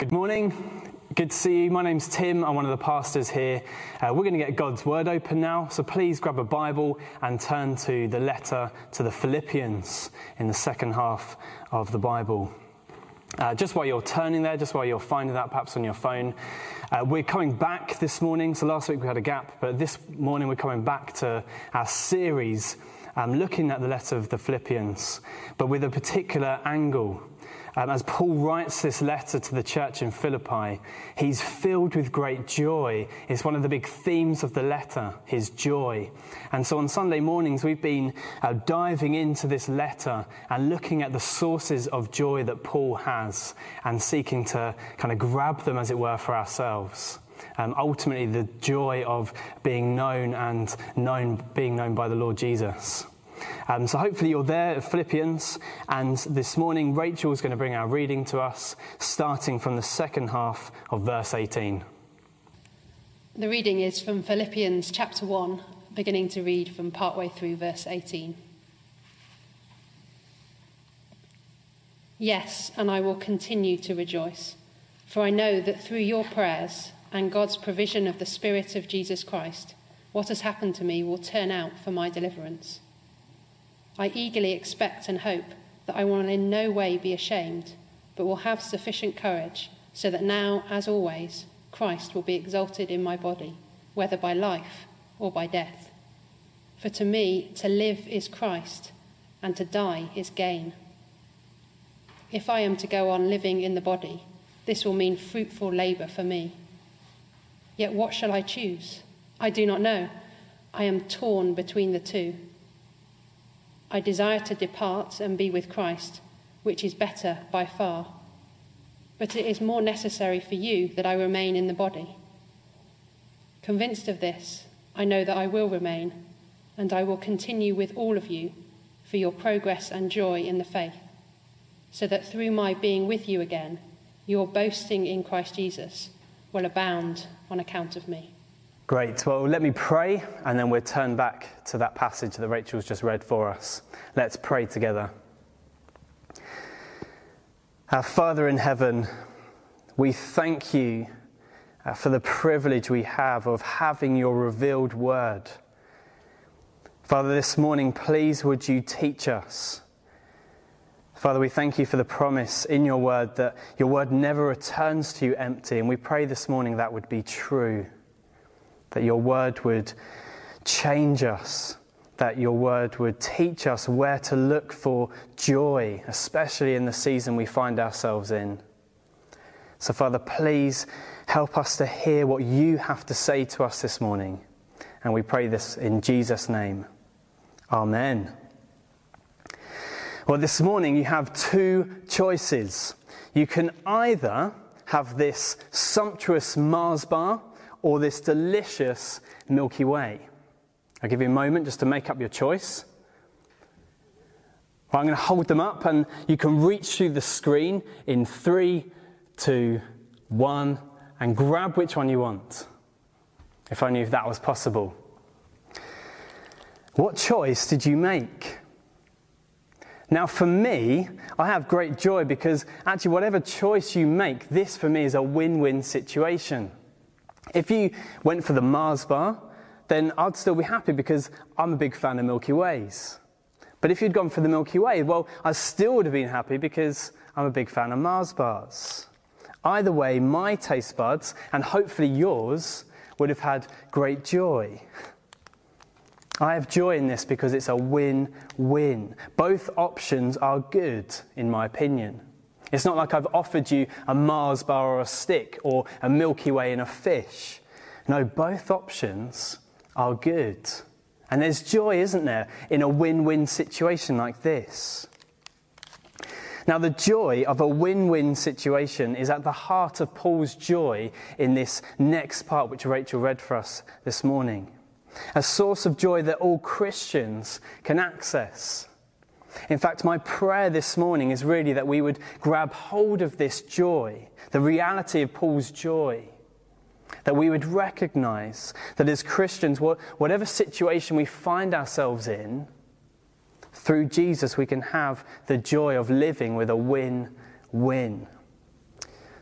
Good morning. Good to see you. My name's Tim. I'm one of the pastors here. We're going to get God's Word open now, so please grab a Bible and turn to the letter to the Philippians in the second half of the Bible. Just while you're turning there, just while you're finding that perhaps on your phone, we're coming back this morning. So last week we had a gap, but this morning we're coming back to our series looking at the letter of the Philippians, but with a particular angle. As Paul writes this letter to the church in Philippi, he's filled with great joy. It's one of the big themes of the letter, his joy. And so on Sunday mornings, we've been diving into this letter and looking at the sources of joy that Paul has and seeking to kind of grab them, as it were, for ourselves. Ultimately, the joy of being known and being known by the Lord Jesus. So hopefully you're there at Philippians, and this morning Rachel is going to bring our reading to us, starting from the second half of verse 18. The reading is from Philippians chapter 1, beginning to read from partway through verse 18. Yes, and I will continue to rejoice, for I know that through your prayers and God's provision of the Spirit of Jesus Christ, what has happened to me will turn out for my deliverance. I eagerly expect and hope that I will in no way be ashamed, but will have sufficient courage, so that now, as always, Christ will be exalted in my body, whether by life or by death. For to me, to live is Christ, and to die is gain. If I am to go on living in the body, this will mean fruitful labour for me. Yet what shall I choose? I do not know. I am torn between the two. I desire to depart and be with Christ, which is better by far. But it is more necessary for you that I remain in the body. Convinced of this, I know that I will remain, and I will continue with all of you for your progress and joy in the faith, so that through my being with you again, your boasting in Christ Jesus will abound on account of me. Great. Well, let me pray, and then we'll turn back to that passage that Rachel's just read for us. Let's pray together. Our Father in heaven, we thank you for the privilege we have of having your revealed word. Father, this morning, please would you teach us. Father, we thank you for the promise in your word that your word never returns to you empty, and we pray this morning that would be true. That your word would change us, that your word would teach us where to look for joy, especially in the season we find ourselves in. So, Father, please help us to hear what you have to say to us this morning. And we pray this in Jesus' name. Amen. Well, this morning you have two choices. You can either have this sumptuous Mars bar or this delicious Milky Way. I'll give you a moment just to make up your choice. Well, I'm going to hold them up, and you can reach through the screen in 3, 2, 1, and grab which one you want. If only if that was possible. What choice did you make? Now, for me, I have great joy because actually whatever choice you make, this for me is a win-win situation. If you went for the Mars bar, then I'd still be happy because I'm a big fan of Milky Ways. But if you'd gone for the Milky Way, well, I still would have been happy because I'm a big fan of Mars bars. Either way, my taste buds, and hopefully yours, would have had great joy. I have joy in this because it's a win-win. Both options are good, in my opinion. It's not like I've offered you a Mars bar or a stick or a Milky Way and a fish. No, both options are good. And there's joy, isn't there, in a win-win situation like this. Now, the joy of a win-win situation is at the heart of Paul's joy in this next part, which Rachel read for us this morning. A source of joy that all Christians can access. In fact, my prayer this morning is really that we would grab hold of this joy, the reality of Paul's joy, that we would recognize that as Christians, whatever situation we find ourselves in, through Jesus we can have the joy of living with a win-win.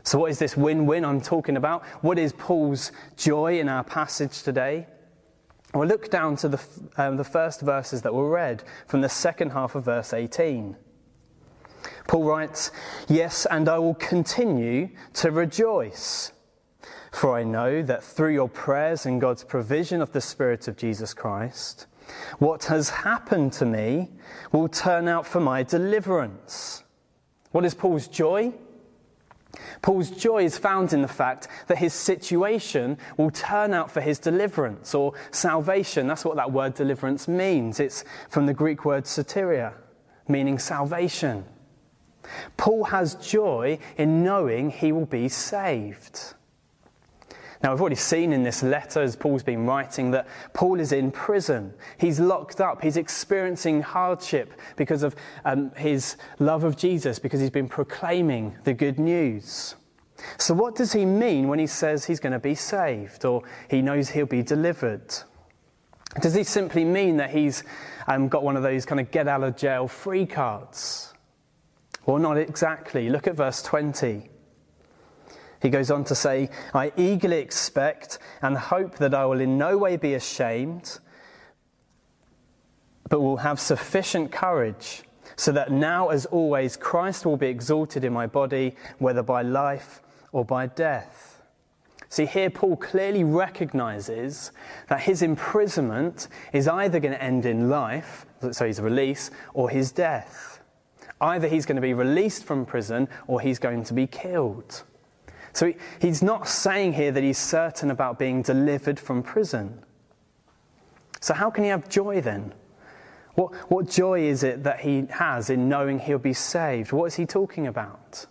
So what is this win-win I'm talking about? What is Paul's joy in our passage today? Well, look down to the first verses that were read from the second half of verse 18. Paul writes, "Yes, and I will continue to rejoice, for I know that through your prayers and God's provision of the Spirit of Jesus Christ, what has happened to me will turn out for my deliverance." What is Paul's joy? Paul's joy is found in the fact that his situation will turn out for his deliverance or salvation. That's what that word deliverance means. It's from the Greek word soteria, meaning salvation. Paul has joy in knowing he will be saved. Now, we've already seen in this letter, as Paul's been writing, that Paul is in prison. He's locked up. He's experiencing hardship because of his love of Jesus, because he's been proclaiming the good news. So what does he mean when he says he's going to be saved, or he knows he'll be delivered? Does he simply mean that he's got one of those kind of get-out-of-jail-free cards? Well, not exactly. Look at verse 20. He goes on to say, "I eagerly expect and hope that I will in no way be ashamed, but will have sufficient courage, so that now as always Christ will be exalted in my body, whether by life or by death." See, here Paul clearly recognizes that his imprisonment is either going to end in life, so his release, or his death. Either he's going to be released from prison or he's going to be killed. So he's not saying here that he's certain about being delivered from prison. So how can he have joy then? What joy is it that he has in knowing he'll be saved? What is he talking about?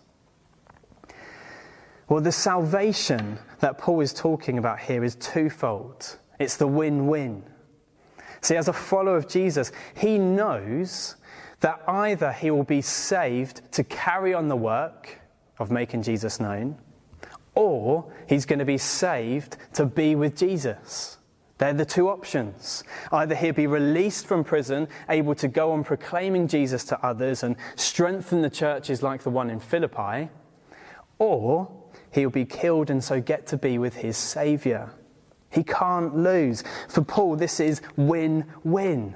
Well, the salvation that Paul is talking about here is twofold. It's the win-win. See, as a follower of Jesus, he knows that either he will be saved to carry on the work of making Jesus known, or he's going to be saved to be with Jesus. They're the two options. Either he'll be released from prison, able to go on proclaiming Jesus to others and strengthen the churches like the one in Philippi, or he'll be killed and so get to be with his Saviour. He can't lose. For Paul, this is win-win.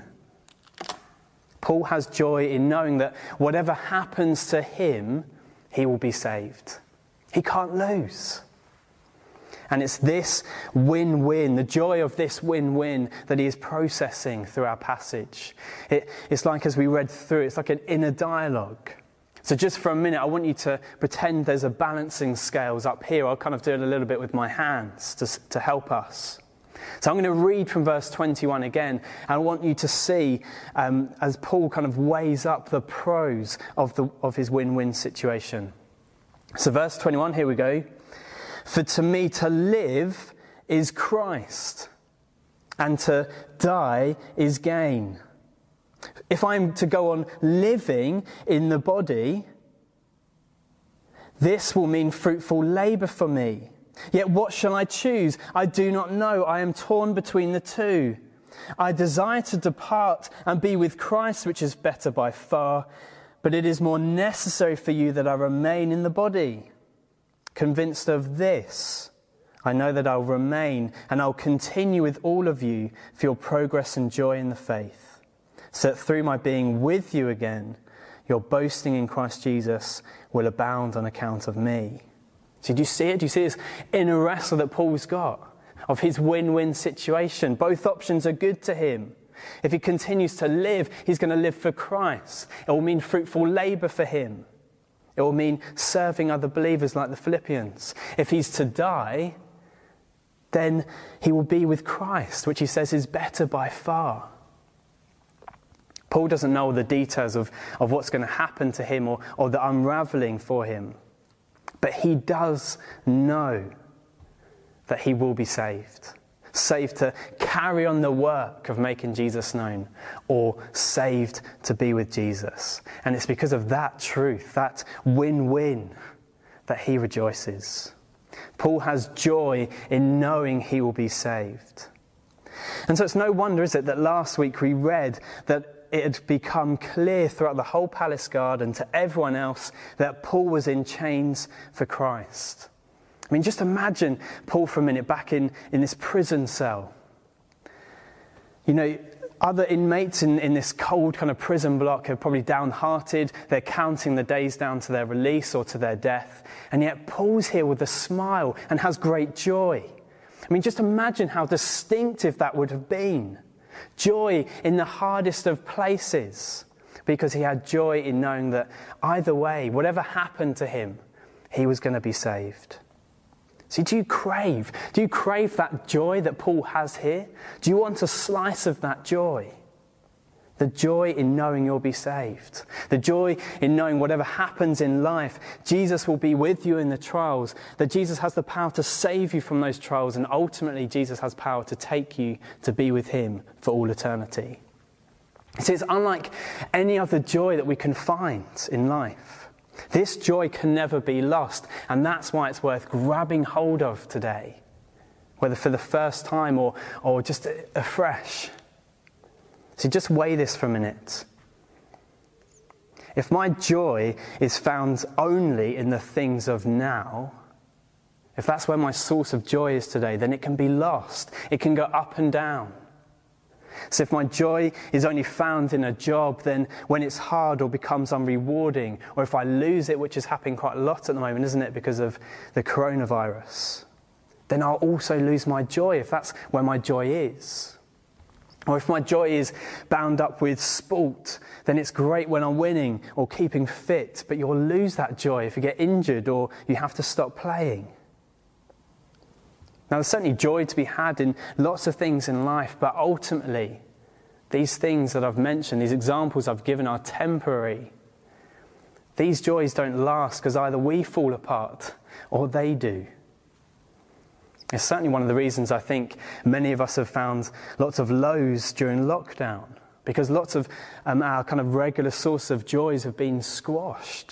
Paul has joy in knowing that whatever happens to him, he will be saved. He can't lose. And it's this win-win, the joy of this win-win that he is processing through our passage. It's like, as we read through, it's like an inner dialogue. So just for a minute, I want you to pretend there's a balancing scales up here. I'll kind of do it a little bit with my hands to help us. So I'm going to read from verse 21 again, and I want you to see as Paul kind of weighs up the pros of his win-win situation. So verse 21, here we go. "For to me to live is Christ, and to die is gain. If I'm to go on living in the body, this will mean fruitful labour for me. Yet what shall I choose? I do not know. I am torn between the two. I desire to depart and be with Christ, which is better by far, but it is more necessary for you that I remain in the body. Convinced of this, I know that I'll remain and I'll continue with all of you for your progress and joy in the faith, so that through my being with you again, your boasting in Christ Jesus will abound on account of me." So do you see it? Do you see this inner wrestle that Paul's got of his win-win situation? Both options are good to him. If he continues to live, he's going to live for Christ. It will mean fruitful labour for him. It will mean serving other believers like the Philippians. If he's to die, then he will be with Christ, which he says is better by far. Paul doesn't know the details of what's going to happen to him or the unravelling for him. But he does know that he will be saved. Saved to carry on the work of making Jesus known, or saved to be with Jesus. And it's because of that truth, that win-win, that he rejoices. Paul has joy in knowing he will be saved. And so it's no wonder, is it, that last week we read that it had become clear throughout the whole palace guard and to everyone else that Paul was in chains for Christ. I mean, just imagine Paul for a minute back in this prison cell. You know, other inmates in this cold kind of prison block are probably downhearted. They're counting the days down to their release or to their death. And yet Paul's here with a smile and has great joy. I mean, just imagine how distinctive that would have been. Joy in the hardest of places, because he had joy in knowing that either way, whatever happened to him, he was going to be saved. See, do you crave that joy that Paul has here? Do you want a slice of that joy? The joy in knowing you'll be saved. The joy in knowing whatever happens in life, Jesus will be with you in the trials. That Jesus has the power to save you from those trials. And ultimately, Jesus has power to take you to be with him for all eternity. See, it's unlike any other joy that we can find in life. This joy can never be lost, and that's why it's worth grabbing hold of today, whether for the first time or just afresh. So just weigh this for a minute. If my joy is found only in the things of now, if that's where my source of joy is today, then it can be lost. It can go up and down. So if my joy is only found in a job, then when it's hard or becomes unrewarding, or if I lose it, which is happening quite a lot at the moment, isn't it, because of the coronavirus, then I'll also lose my joy if that's where my joy is. Or if my joy is bound up with sport, then it's great when I'm winning or keeping fit, but you'll lose that joy if you get injured or you have to stop playing. Now, there's certainly joy to be had in lots of things in life, but ultimately, these things that I've mentioned, these examples I've given are temporary. These joys don't last because either we fall apart or they do. It's certainly one of the reasons I think many of us have found lots of lows during lockdown, because lots of our kind of regular source of joys have been squashed.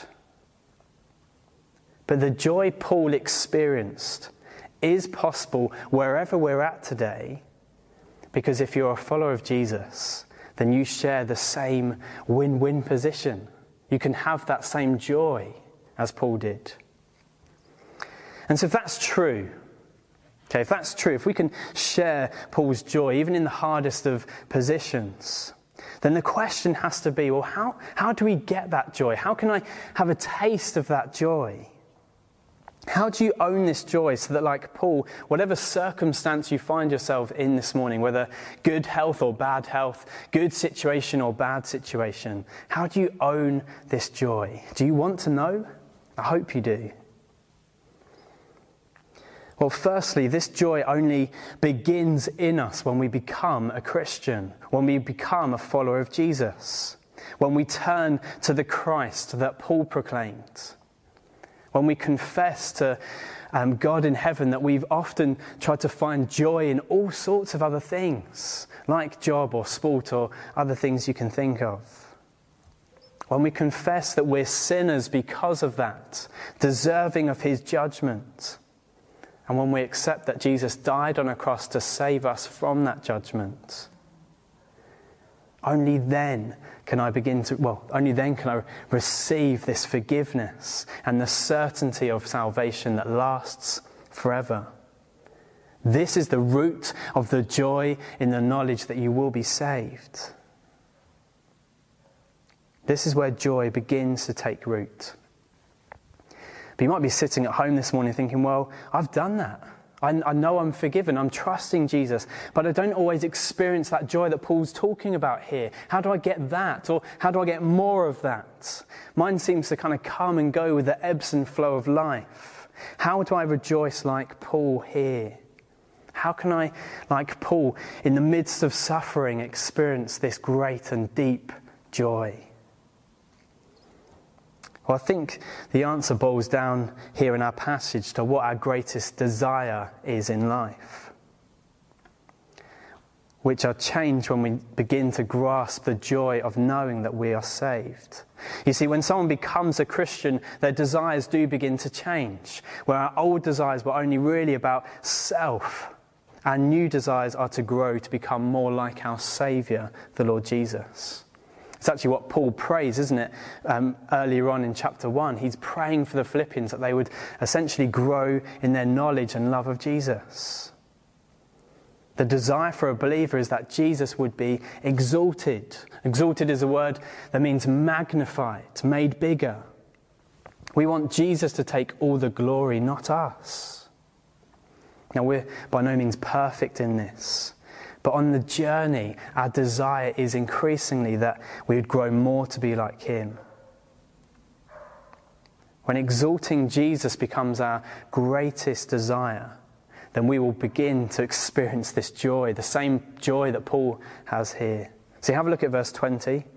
But the joy Paul experienced is possible wherever we're at today, because if you're a follower of Jesus, then you share the same win-win position. You can have that same joy as Paul did. And so if that's true, if we can share Paul's joy, even in the hardest of positions, then the question has to be, well, how do we get that joy? How can I have a taste of that joy? How do you own this joy so that, like Paul, whatever circumstance you find yourself in this morning, whether good health or bad health, good situation or bad situation, how do you own this joy? Do you want to know? I hope you do. Well, firstly, this joy only begins in us when we become a Christian, when we become a follower of Jesus, when we turn to the Christ that Paul proclaimed. When we confess to God in heaven that we've often tried to find joy in all sorts of other things, like job or sport or other things you can think of. When we confess that we're sinners because of that, deserving of his judgment. And when we accept that Jesus died on a cross to save us from that judgment. Only then can I receive this forgiveness and the certainty of salvation that lasts forever. This is the root of the joy in the knowledge that you will be saved. This is where joy begins to take root. But you might be sitting at home this morning thinking, well, I've done that. I know I'm forgiven, I'm trusting Jesus, but I don't always experience that joy that Paul's talking about here. How do I get that? Or how do I get more of that? Mine seems to kind of come and go with the ebbs and flow of life. How do I rejoice like Paul here? How can I, like Paul, in the midst of suffering, experience this great and deep joy? Well, I think the answer boils down here in our passage to what our greatest desire is in life, which are changed when we begin to grasp the joy of knowing that we are saved. You see, when someone becomes a Christian, their desires do begin to change. Where our old desires were only really about self, our new desires are to grow to become more like our Saviour, the Lord Jesus. It's actually what Paul prays, isn't it? Earlier on in chapter 1, he's praying for the Philippians that they would essentially grow in their knowledge and love of Jesus. The desire for a believer is that Jesus would be exalted. Exalted is a word that means magnified, made bigger. We want Jesus to take all the glory, not us. Now, we're by no means perfect in this, but on the journey, our desire is increasingly that we would grow more to be like him. When exalting Jesus becomes our greatest desire, then we will begin to experience this joy, the same joy that Paul has here. So have a look at verse 20.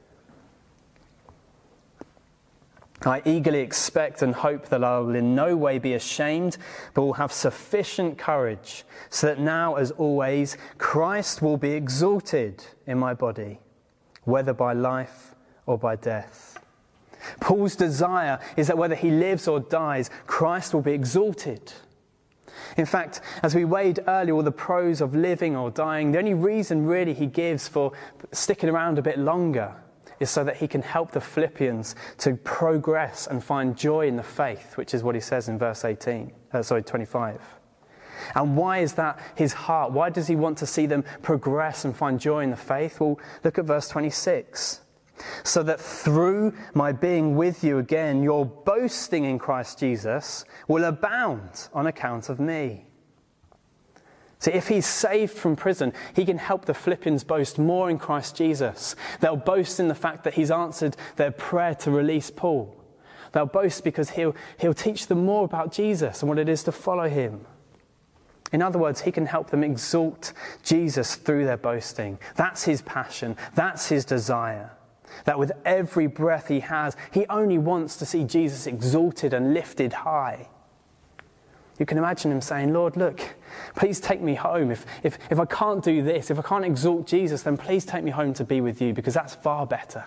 I eagerly expect and hope that I will in no way be ashamed, but will have sufficient courage, so that now, as always, Christ will be exalted in my body, whether by life or by death. Paul's desire is that whether he lives or dies, Christ will be exalted. In fact, as we weighed earlier all the pros of living or dying, the only reason really he gives for sticking around a bit longer is so that he can help the Philippians to progress and find joy in the faith, which is what he says in verse 25. And why is that his heart? Why does he want to see them progress and find joy in the faith? Well, look at verse 26. So that through my being with you again, your boasting in Christ Jesus will abound on account of me. See, if he's saved from prison, he can help the Philippians boast more in Christ Jesus. They'll boast in the fact that he's answered their prayer to release Paul. They'll boast because he'll teach them more about Jesus and what it is to follow him. In other words, he can help them exalt Jesus through their boasting. That's his passion. That's his desire. That with every breath he has, he only wants to see Jesus exalted and lifted high. You can imagine him saying, Lord, look, please take me home. If I can't do this, if I can't exalt Jesus, then please take me home to be with you, because that's far better.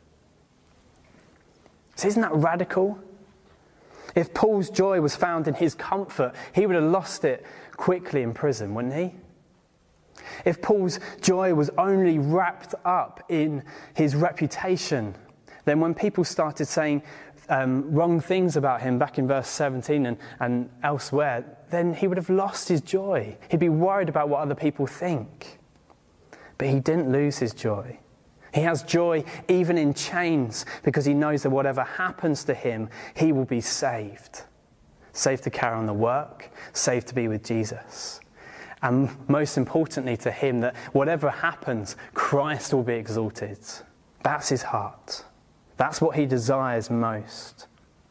So isn't that radical? If Paul's joy was found in his comfort, he would have lost it quickly in prison, wouldn't he? If Paul's joy was only wrapped up in his reputation, then when people started saying wrong things about him back in verse 17 and elsewhere, then he would have lost his joy. He'd be worried about what other people think. But he didn't lose his joy. He has joy even in chains, because he knows that whatever happens to him, he will be saved. Saved to carry on the work, saved to be with Jesus. And most importantly to him, that whatever happens, Christ will be exalted. That's his heart. That's what he desires most.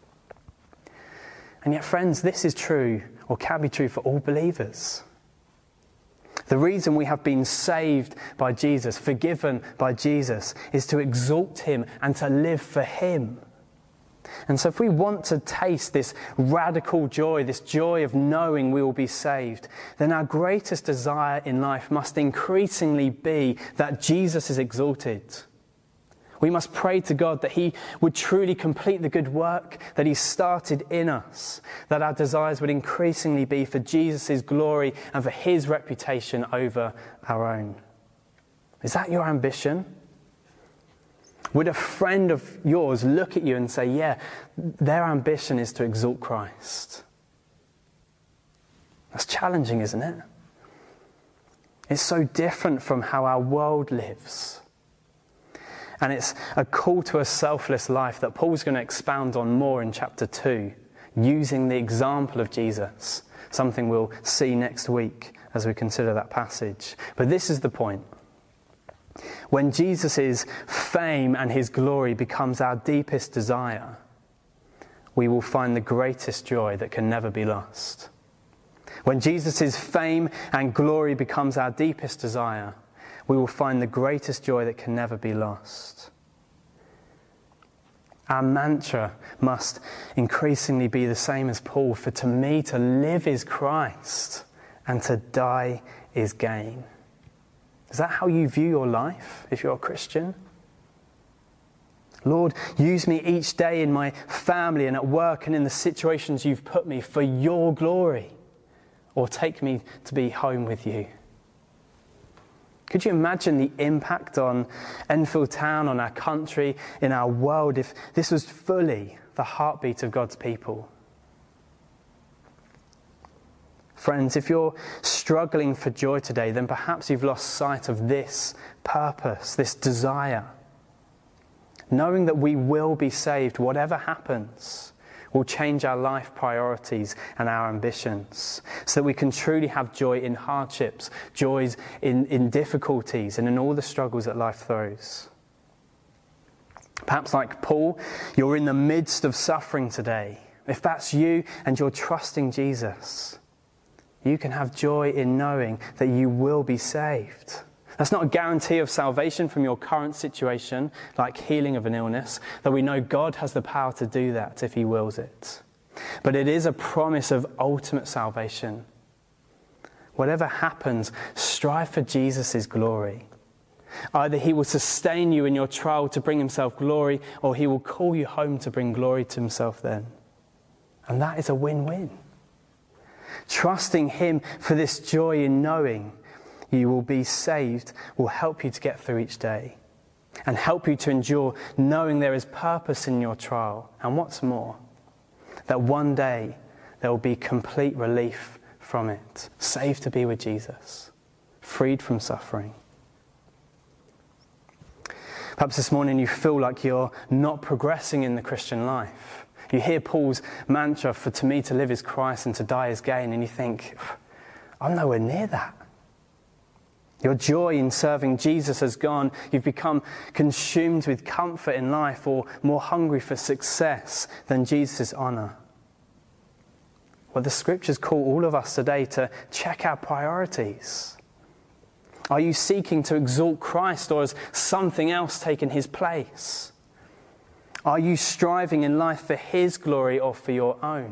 And yet, friends, this is true, or can be true, for all believers. The reason we have been saved by Jesus, forgiven by Jesus, is to exalt him and to live for him. And so if we want to taste this radical joy, this joy of knowing we will be saved, then our greatest desire in life must increasingly be that Jesus is exalted. We must pray to God that he would truly complete the good work that he started in us, that our desires would increasingly be for Jesus' glory and for his reputation over our own. Is that your ambition? Would a friend of yours look at you and say, yeah, their ambition is to exalt Christ? That's challenging, isn't it? It's so different from how our world lives. And it's a call to a selfless life that Paul's going to expound on more in chapter 2, using the example of Jesus, something we'll see next week as we consider that passage. But this is the point. When Jesus' fame and his glory becomes our deepest desire, we will find the greatest joy that can never be lost. When Jesus' fame and glory becomes our deepest desire, we will find the greatest joy that can never be lost. Our mantra must increasingly be the same as Paul, for to me to live is Christ and to die is gain. Is that how you view your life if you're a Christian? Lord, use me each day in my family and at work and in the situations you've put me for your glory, or take me to be home with you. Could you imagine the impact on Enfield Town, on our country, in our world, if this was fully the heartbeat of God's people? Friends, if you're struggling for joy today, then perhaps you've lost sight of this purpose, this desire. Knowing that we will be saved, whatever happens, will change our life priorities and our ambitions so that we can truly have joy in hardships, joys in difficulties, and in all the struggles that life throws. Perhaps like Paul, you're in the midst of suffering today. If that's you and you're trusting Jesus, you can have joy in knowing that you will be saved. That's not a guarantee of salvation from your current situation, like healing of an illness, though we know God has the power to do that if he wills it. But it is a promise of ultimate salvation. Whatever happens, strive for Jesus' glory. Either he will sustain you in your trial to bring himself glory, or he will call you home to bring glory to himself then. And that is a win-win. Trusting him for this joy in knowing you will be saved will help you to get through each day and help you to endure knowing there is purpose in your trial. And what's more, that one day there will be complete relief from it, saved to be with Jesus, freed from suffering. Perhaps this morning you feel like you're not progressing in the Christian life. You hear Paul's mantra, for to me to live is Christ and to die is gain, and you think, I'm nowhere near that. Your joy in serving Jesus has gone. You've become consumed with comfort in life or more hungry for success than Jesus' honour. Well, the scriptures call all of us today to check our priorities. Are you seeking to exalt Christ, or has something else taken his place? Are you striving in life for his glory or for your own?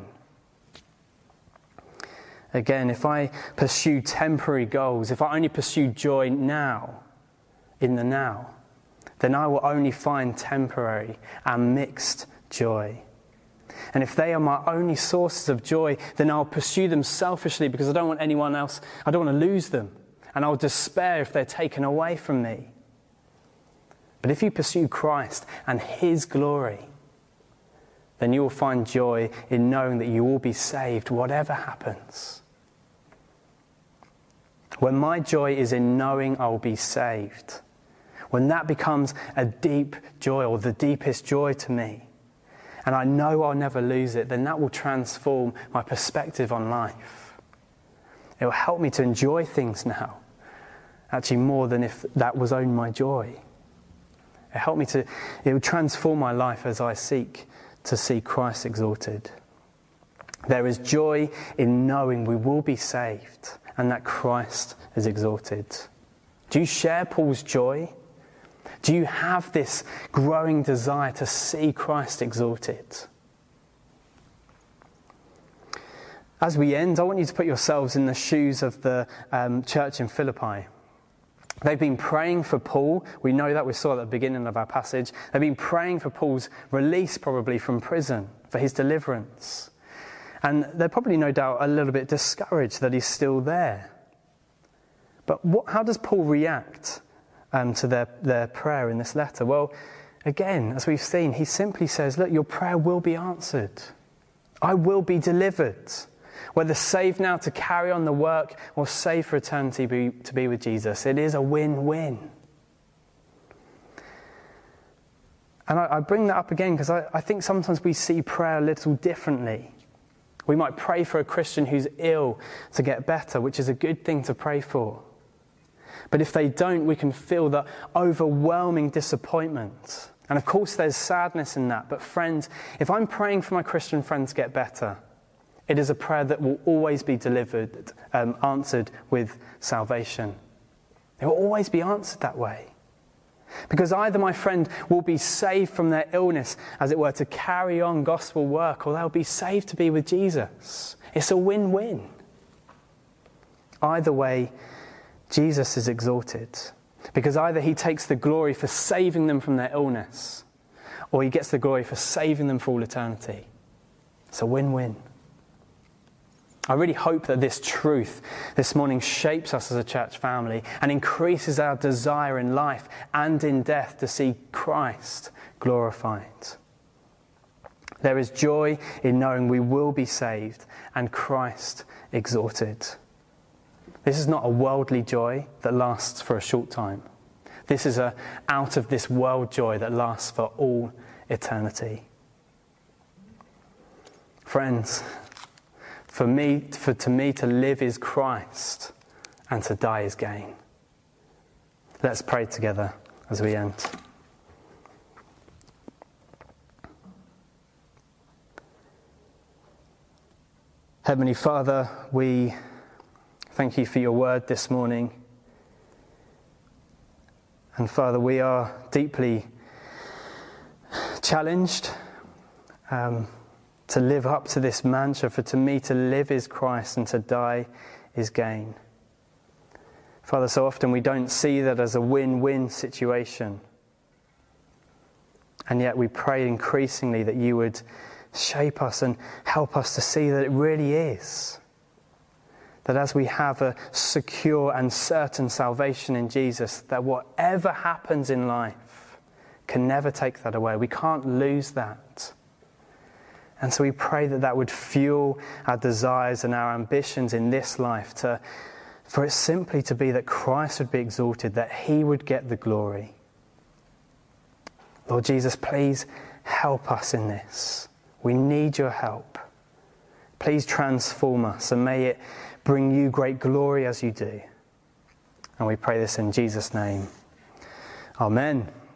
Again, if I pursue temporary goals, if I only pursue joy now, in the now, then I will only find temporary and mixed joy. And if they are my only sources of joy, then I'll pursue them selfishly because I don't want anyone else, I don't want to lose them. And I'll despair if they're taken away from me. But if you pursue Christ and his glory, then you will find joy in knowing that you will be saved whatever happens. When my joy is in knowing I will be saved, when that becomes a deep joy or the deepest joy to me, and I know I'll never lose it, then that will transform my perspective on life. It will help me to enjoy things now, actually more than if that was only my joy. It will transform my life as I seek to see Christ exalted. There is joy in knowing we will be saved and that Christ is exalted. Do you share Paul's joy? Do you have this growing desire to see Christ exalted? As we end, I want you to put yourselves in the shoes of the church in Philippi. They've been praying for Paul. We know that, we saw at the beginning of our passage. They've been praying for Paul's release, probably from prison, for his deliverance. And they're probably, no doubt, a little bit discouraged that he's still there. But how does Paul react to their prayer in this letter? Well, again, as we've seen, he simply says, look, your prayer will be answered. I will be delivered. Whether saved now to carry on the work or saved for eternity to be with Jesus. It is a win-win. And I bring that up again because I think sometimes we see prayer a little differently. We might pray for a Christian who's ill to get better, which is a good thing to pray for. But if they don't, we can feel the overwhelming disappointment. And of course there's sadness in that. But friends, if I'm praying for my Christian friends to get better, it is a prayer that will always be delivered, answered with salvation. It will always be answered that way. Because either my friend will be saved from their illness, as it were, to carry on gospel work, or they'll be saved to be with Jesus. It's a win-win. Either way, Jesus is exalted. Because either he takes the glory for saving them from their illness, or he gets the glory for saving them for all eternity. It's a win-win. I really hope that this truth this morning shapes us as a church family and increases our desire in life and in death to see Christ glorified. There is joy in knowing we will be saved and Christ exalted. This is not a worldly joy that lasts for a short time. This is a out of this world joy that lasts for all eternity. Friends, to me to live is Christ and to die is gain. Let's pray together as we end. Heavenly Father, we thank you for your word this morning. And Father, we are deeply challenged to live up to this mantra, for to me to live is Christ and to die is gain. Father, so often we don't see that as a win-win situation. And yet we pray increasingly that you would shape us and help us to see that it really is. That as we have a secure and certain salvation in Jesus, that whatever happens in life can never take that away. We can't lose that. And so we pray that that would fuel our desires and our ambitions in this life, for it simply to be that Christ would be exalted, that he would get the glory. Lord Jesus, please help us in this. We need your help. Please transform us, and may it bring you great glory as you do. And we pray this in Jesus' name. Amen.